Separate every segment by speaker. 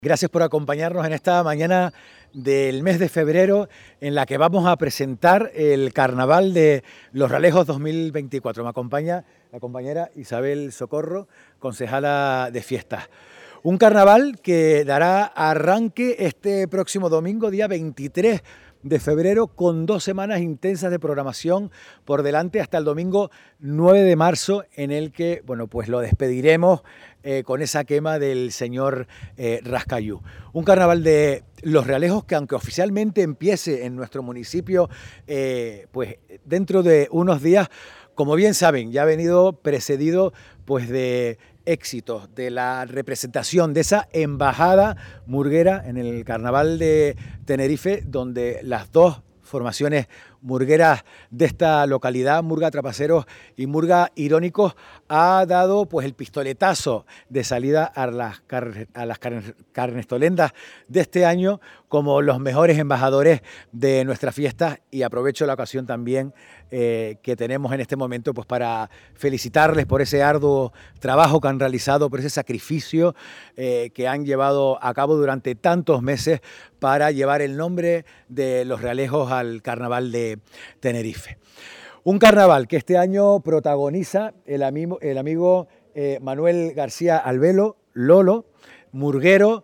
Speaker 1: Gracias por acompañarnos en esta mañana del mes de febrero en la que vamos a presentar el Carnaval de Los Realejos 2024. Me acompaña la compañera Isabel Socorro, concejala de fiestas. Un carnaval que dará arranque este próximo domingo, día 23 de febrero, con 2 semanas intensas de programación por delante hasta el domingo 9 de marzo, en el que, bueno, pues lo despediremos con esa quema del señor Rascayú. Un carnaval de Los Realejos que, aunque oficialmente empiece en nuestro municipio, pues dentro de unos días, como bien saben, ya ha venido precedido pues de éxitos, de la representación de esa embajada murguera en el Carnaval de Tenerife, donde las dos formaciones murgueras de esta localidad, Murga Trapaceros y Murga Irónicos, ha dado pues el pistoletazo de salida a las carnestolendas de este año como los mejores embajadores de nuestras fiestas, y aprovecho la ocasión también que tenemos en este momento pues para felicitarles por ese arduo trabajo que han realizado, por ese sacrificio que han llevado a cabo durante tantos meses para llevar el nombre de Los Realejos al Carnaval de Tenerife. Un carnaval que este año protagoniza el amigo Manuel García Albelo, Lolo, murguero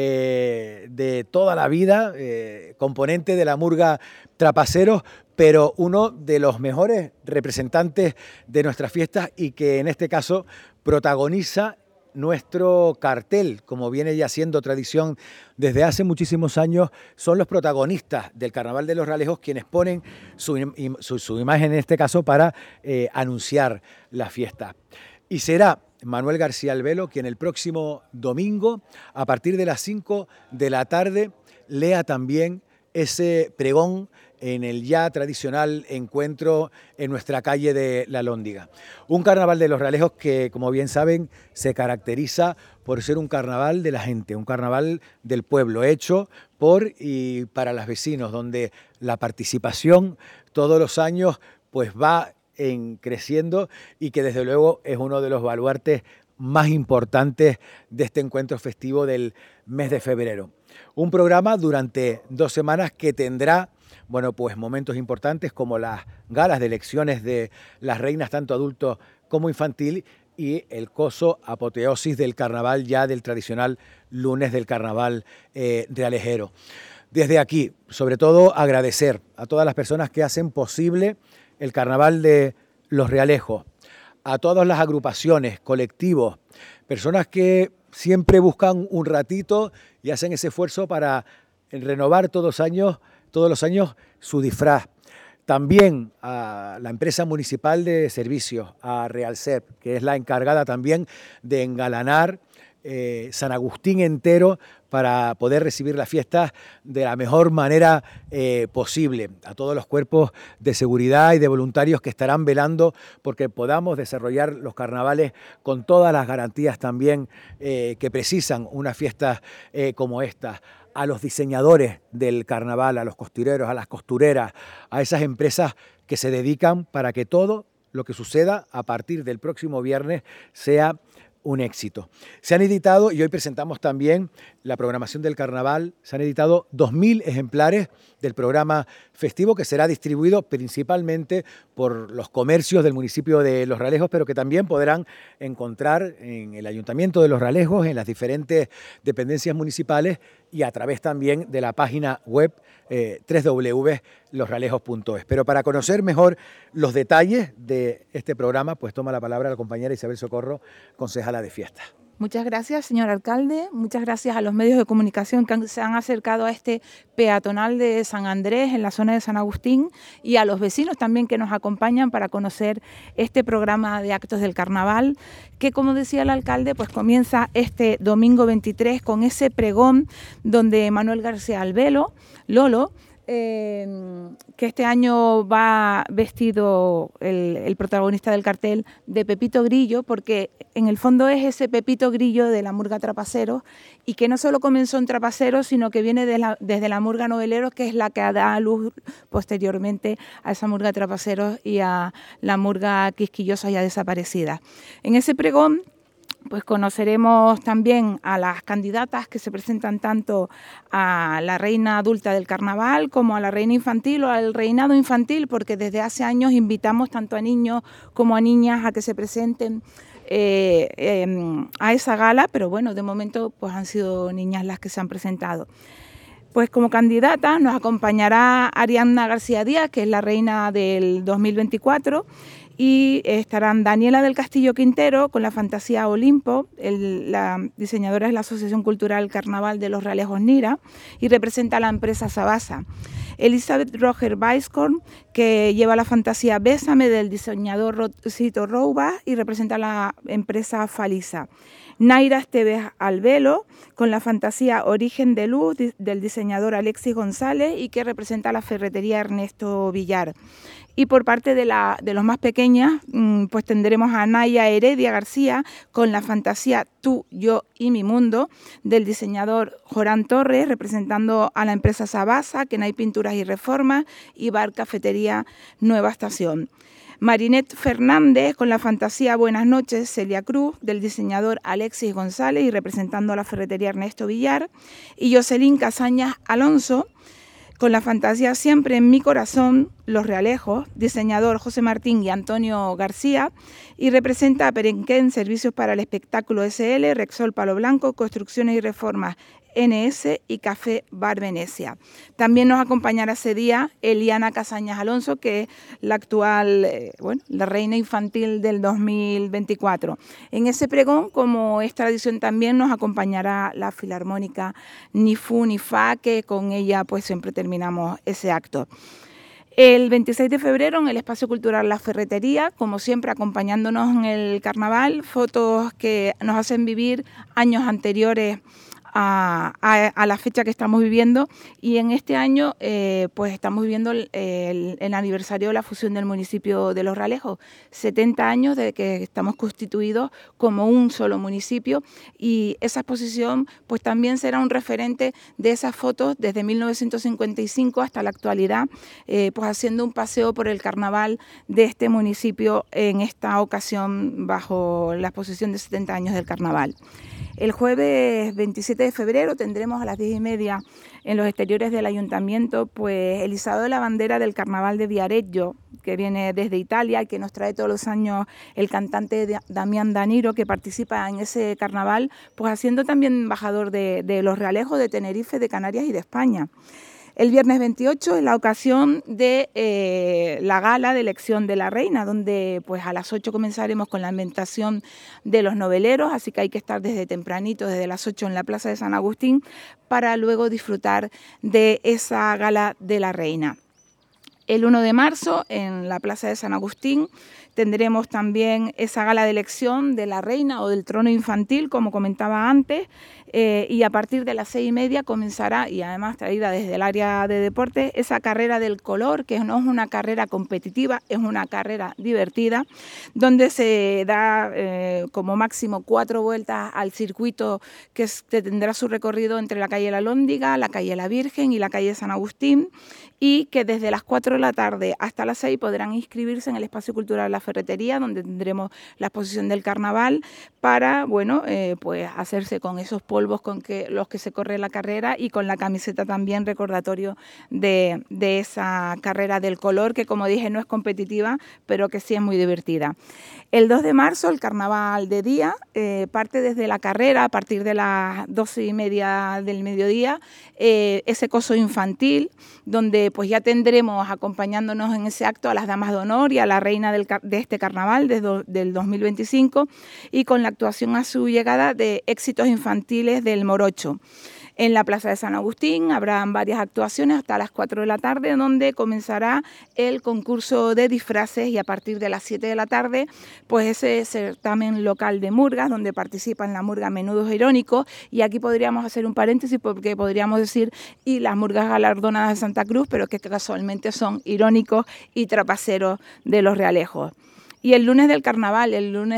Speaker 1: de toda la vida, componente de la Murga Trapaceros, pero uno de los mejores representantes de nuestras fiestas y que en este caso protagoniza nuestro cartel, como viene ya siendo tradición desde hace muchísimos años. Son los protagonistas del Carnaval de Los Realejos quienes ponen su imagen en este caso para anunciar la fiesta. Y será Manuel García Albelo quien el próximo domingo, a partir de las 5 de la tarde, lea también ese pregón en el ya tradicional encuentro en nuestra calle de La Lóndiga. Un carnaval de Los Realejos que, como bien saben, se caracteriza por ser un carnaval de la gente, un carnaval del pueblo, hecho por y para los vecinos, donde la participación todos los años pues va creciendo y que desde luego es uno de los baluartes más importantes de este encuentro festivo del mes de febrero. Un programa durante 2 semanas que tendrá, bueno, pues momentos importantes como las galas de elecciones de las reinas, tanto adulto como infantil, y el coso apoteosis del carnaval, ya del tradicional lunes del carnaval realejero. Desde aquí, sobre todo, agradecer a todas las personas que hacen posible el Carnaval de Los Realejos, a todas las agrupaciones, colectivos, personas que siempre buscan un ratito y hacen ese esfuerzo para renovar todos los años su disfraz. También a la empresa municipal de servicios, a Realsep, que es la encargada también de engalanar San Agustín entero para poder recibir las fiestas de la mejor manera posible. A todos los cuerpos de seguridad y de voluntarios que estarán velando porque podamos desarrollar los carnavales con todas las garantías también que precisan unas fiestas como esta. A los diseñadores del carnaval, a los costureros, a las costureras, a esas empresas que se dedican para que todo lo que suceda a partir del próximo viernes sea un éxito. Se han editado, y hoy presentamos también la programación del carnaval, se han editado 2.000 ejemplares del programa festivo que será distribuido principalmente por los comercios del municipio de Los Realejos, pero que también podrán encontrar en el Ayuntamiento de Los Realejos, en las diferentes dependencias municipales y a través también de la página web www.losrealejos.es. Pero para conocer mejor los detalles de este programa, pues toma la palabra la compañera Isabel Socorro, concejala de fiestas.
Speaker 2: Muchas gracias, señor alcalde. Muchas gracias a los medios de comunicación que se han acercado a este peatonal de San Andrés, en la zona de San Agustín, y a los vecinos también que nos acompañan para conocer este programa de actos del carnaval, que, como decía el alcalde, pues comienza este domingo 23 con ese pregón donde Manuel García Albelo, Lolo, que este año va vestido el protagonista del cartel de Pepito Grillo, porque en el fondo es ese Pepito Grillo de la Murga Trapaceros, y que no solo comenzó en Trapaceros, sino que viene desde la Murga Noveleros, que es la que da a luz posteriormente a esa Murga Trapaceros y a la Murga Quisquillosa ya desaparecida. En ese pregón pues conoceremos también a las candidatas que se presentan tanto a la reina adulta del carnaval como a la reina infantil o al reinado infantil, porque desde hace años invitamos tanto a niños como a niñas a que se presenten a esa gala, pero bueno, de momento pues han sido niñas las que se han presentado. Pues como candidata nos acompañará Ariadna García Díaz, que es la reina del 2024, y estarán Daniela del Castillo Quintero con la fantasía Olimpo, la diseñadora es la Asociación Cultural Carnaval de los Realejos Nira y representa a la empresa Sabasa. Elizabeth Roger Weiskorn, que lleva la fantasía Bésame del diseñador Rosito Rouba y representa a la empresa Falisa. Naira Esteves Albelo, con la fantasía Origen de Luz del diseñador Alexis González y que representa a la ferretería Ernesto Villar. Y por parte de los más pequeñas, pues tendremos a Naya Heredia García con la fantasía Tú, Yo y Mi Mundo del diseñador Jorán Torres, representando a la empresa Sabasa, Kenay Pinturas y Reformas y Bar Cafetería Nueva Estación. Marinette Fernández con la fantasía Buenas noches, Celia Cruz, del diseñador Alexis González y representando a la ferretería Ernesto Villar. Y Jocelyn Casañas Alonso, con la fantasía Siempre en mi corazón, Los Realejos, diseñador José Martín y Antonio García, y representa a Perenquén Servicios para el Espectáculo SL, Rexol Palo Blanco, Construcciones y Reformas NS y Café Bar Venecia. También nos acompañará ese día Eliana Casañas Alonso, que es la actual, la reina infantil del 2024. En ese pregón, como es tradición también, nos acompañará la Filarmónica Ni Fu Ni Fa, que con ella pues siempre terminamos ese acto. El 26 de febrero en el Espacio Cultural La Ferretería, como siempre acompañándonos en el carnaval, fotos que nos hacen vivir años anteriores a la fecha que estamos viviendo, y en este año pues estamos viviendo el aniversario de la fusión del municipio de Los Realejos, 70 años de que estamos constituidos como un solo municipio, y esa exposición pues también será un referente de esas fotos desde 1955 hasta la actualidad, pues haciendo un paseo por el carnaval de este municipio en esta ocasión bajo la exposición de 70 años del carnaval. El jueves 27 de febrero tendremos a las 10:30 en los exteriores del Ayuntamiento pues el izado de la bandera del Carnaval de Viareggio, que viene desde Italia y que nos trae todos los años el cantante Damián Daniro, que participa en ese carnaval, pues haciendo también embajador de Los Realejos, de Tenerife, de Canarias y de España. El viernes 28 es la ocasión de la gala de elección de la reina, donde pues a las 8 comenzaremos con la ambientación de los noveleros, así que hay que estar desde tempranito, desde las 8 en la Plaza de San Agustín, para luego disfrutar de esa gala de la reina. El 1 de marzo en la Plaza de San Agustín tendremos también esa gala de elección de la reina o del trono infantil, como comentaba antes, y a partir de las 6:30 comenzará, y además traída desde el área de deportes, esa carrera del color, que no es una carrera competitiva, es una carrera divertida, donde se da como máximo 4 vueltas al circuito que tendrá su recorrido entre la calle La Lóndiga, la calle La Virgen y la calle San Agustín, y que desde las 4 de la tarde hasta las 6 podrán inscribirse en el Espacio Cultural La Ferretería, donde tendremos la exposición del carnaval para, pues hacerse con esos polvos con los que se corre la carrera y con la camiseta también recordatorio de esa carrera del color, que como dije no es competitiva, pero que sí es muy divertida. El 2 de marzo, el carnaval de día, parte desde la carrera a partir de las 12:30 del mediodía, ese coso infantil, donde pues ya tendremos acompañándonos en ese acto a las damas de honor y a la reina de este carnaval del 2025, y con la actuación a su llegada de éxitos infantiles del Morocho. En la Plaza de San Agustín habrán varias actuaciones hasta las 4 de la tarde, donde comenzará el concurso de disfraces, y a partir de las 7 de la tarde, pues ese certamen local de murgas, donde participan la murga Menudos Irónicos, y aquí podríamos hacer un paréntesis porque podríamos decir y las murgas galardonadas de Santa Cruz, pero que casualmente son irónicos y trapaceros de Los Realejos. Y el lunes del carnaval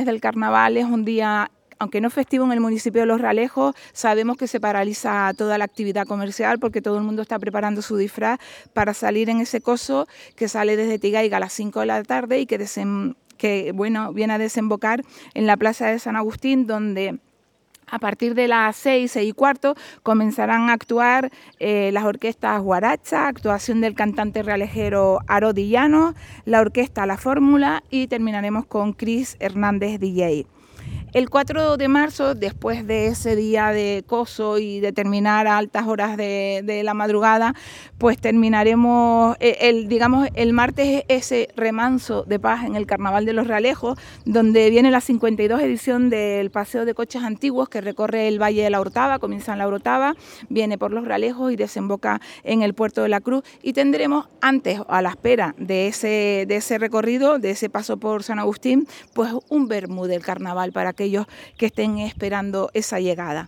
Speaker 2: es un día, aunque no festivo en el municipio de Los Realejos, sabemos que se paraliza toda la actividad comercial porque todo el mundo está preparando su disfraz para salir en ese coso que sale desde Tigaiga a las 5 de la tarde y que que bueno, viene a desembocar en la Plaza de San Agustín, donde a partir de las 6:15 comenzarán a actuar las orquestas Guaracha, actuación del cantante realejero Arodillano, la orquesta La Fórmula y terminaremos con Cris Hernández DJ. El 4 de marzo, después de ese día de coso y de terminar a altas horas de la madrugada, pues terminaremos, el martes, ese remanso de paz en el Carnaval de los Realejos, donde viene la 52 edición del Paseo de Coches Antiguos, que recorre el Valle de la Orotava, comienza en la Orotava, viene por los Realejos y desemboca en el Puerto de la Cruz. Y tendremos antes, a la espera de ese recorrido, de ese paso por San Agustín, pues un vermú del Carnaval para aquellos que estén esperando esa llegada.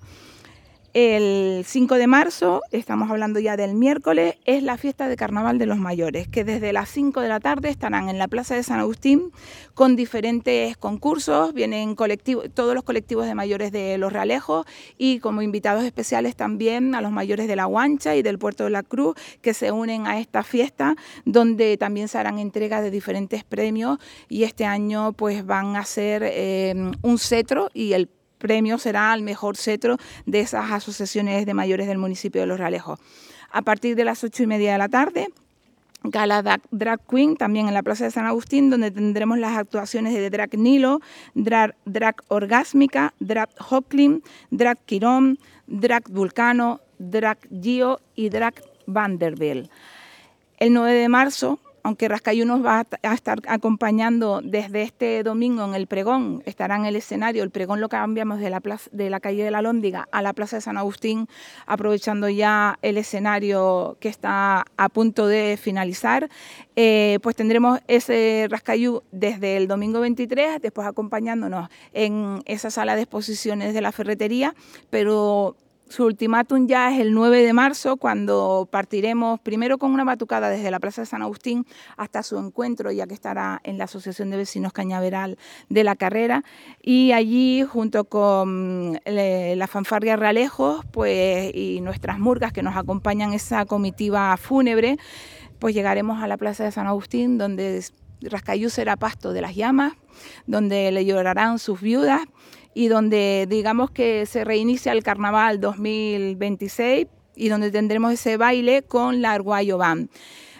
Speaker 2: El 5 de marzo, estamos hablando ya del miércoles, es la fiesta de Carnaval de los Mayores, que desde las 5 de la tarde estarán en la Plaza de San Agustín con diferentes concursos, vienen todos los colectivos de mayores de Los Realejos y como invitados especiales también a los mayores de La Guancha y del Puerto de la Cruz, que se unen a esta fiesta, donde también se harán entregas de diferentes premios y este año pues van a ser un cetro y el premio será al mejor cetro de esas asociaciones de mayores del municipio de Los Realejos. A partir de las 8:30 de la tarde, gala Drag Queen, también en la Plaza de San Agustín, donde tendremos las actuaciones de Drag Nilo, Drag Orgásmica, Drag Hocklin, Drag Quirón, Drag Vulcano, Drag Gio y Drag Vanderbilt. El 9 de marzo, aunque Rascayú nos va a estar acompañando desde este domingo en el pregón, estará en el escenario, el pregón lo cambiamos de la calle de la Lóndiga a la Plaza de San Agustín, aprovechando ya el escenario que está a punto de finalizar, pues tendremos ese Rascayú desde el domingo 23, después acompañándonos en esa sala de exposiciones de la ferretería, pero su ultimátum ya es el 9 de marzo, cuando partiremos primero con una batucada desde la Plaza de San Agustín hasta su encuentro, ya que estará en la Asociación de Vecinos Cañaveral de la Carrera, y allí junto con la fanfarria Realejos pues, y nuestras murgas que nos acompañan esa comitiva fúnebre, pues llegaremos a la Plaza de San Agustín, donde Rascayú será pasto de las llamas, donde le llorarán sus viudas, y donde digamos que se reinicia el Carnaval 2026 y donde tendremos ese baile con la Arguayo Band.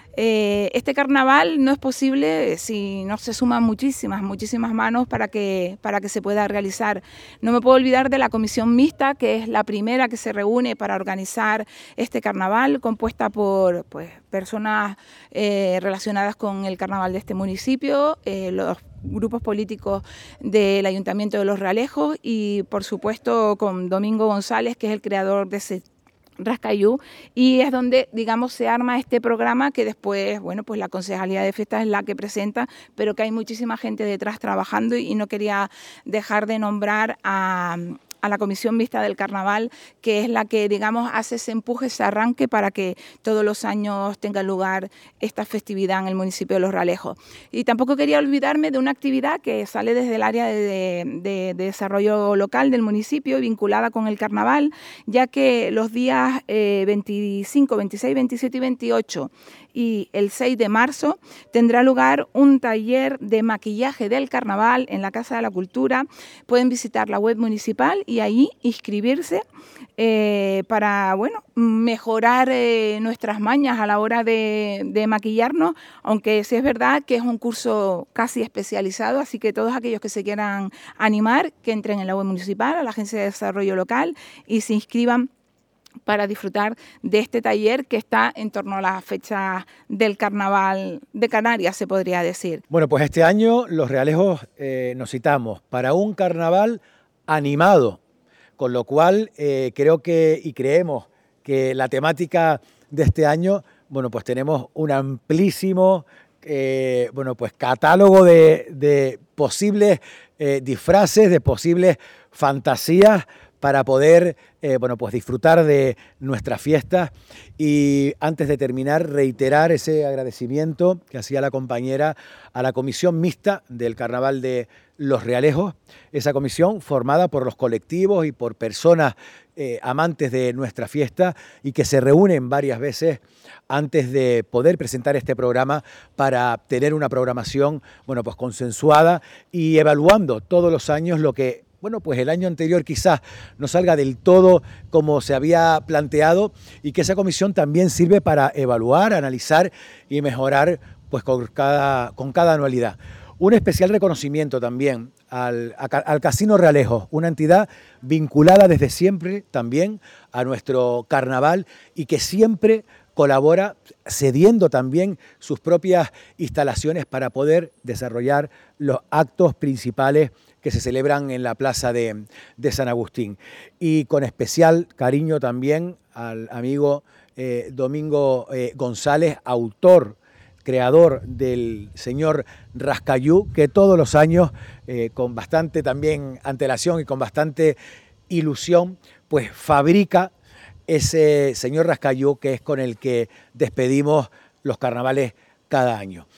Speaker 2: Este carnaval no es posible si no se suman muchísimas manos para que se pueda realizar. No me puedo olvidar de la comisión mixta, que es la primera que se reúne para organizar este carnaval, compuesta por pues, personas relacionadas con el carnaval de este municipio, los grupos políticos del Ayuntamiento de Los Realejos y, por supuesto, con Domingo González, que es el creador de ese Rascayú, y es donde, digamos, se arma este programa que después, bueno, pues la Concejalía de Fiestas es la que presenta, pero que hay muchísima gente detrás trabajando y no quería dejar de nombrar a la Comisión Mixta del Carnaval, que es la que, digamos, hace ese empuje, ese arranque para que todos los años tenga lugar esta festividad en el municipio de Los Realejos. Y tampoco quería olvidarme de una actividad que sale desde el área de desarrollo local del municipio, vinculada con el Carnaval, ya que los días 25, 26, 27 y 28 y el 6 de marzo tendrá lugar un taller de maquillaje del Carnaval en la Casa de la Cultura. Pueden visitar la web municipal y ahí inscribirse para bueno, mejorar nuestras mañas a la hora de maquillarnos, aunque sí es verdad que es un curso casi especializado, así que todos aquellos que se quieran animar, que entren en la web municipal, a la Agencia de Desarrollo Local y se inscriban para disfrutar de este taller que está en torno a la fecha del Carnaval de Canarias, se podría decir.
Speaker 1: Bueno, pues este año Los Realejos nos citamos para un carnaval animado, con lo cual creo que y creemos que la temática de este año, bueno, pues tenemos un amplísimo bueno, pues catálogo de posibles disfraces, de posibles fantasías para poder pues disfrutar de nuestras fiestas. Y antes de terminar, reiterar ese agradecimiento que hacía la compañera a la comisión mixta del Carnaval de Los Realejos, esa comisión formada por los colectivos y por personas amantes de nuestra fiesta y que se reúnen varias veces antes de poder presentar este programa para tener una programación pues consensuada y evaluando todos los años lo que pues el año anterior quizás no salga del todo como se había planteado, y que esa comisión también sirve para evaluar, analizar y mejorar pues con cada anualidad. Un especial reconocimiento también al Casino Realejos, una entidad vinculada desde siempre también a nuestro carnaval y que siempre colabora cediendo también sus propias instalaciones para poder desarrollar los actos principales que se celebran en la plaza de San Agustín. Y con especial cariño también al amigo Domingo González, autor, creador del señor Rascayú, que todos los años, con bastante también antelación y con bastante ilusión, pues fabrica ese señor Rascayú que es con el que despedimos los carnavales cada año.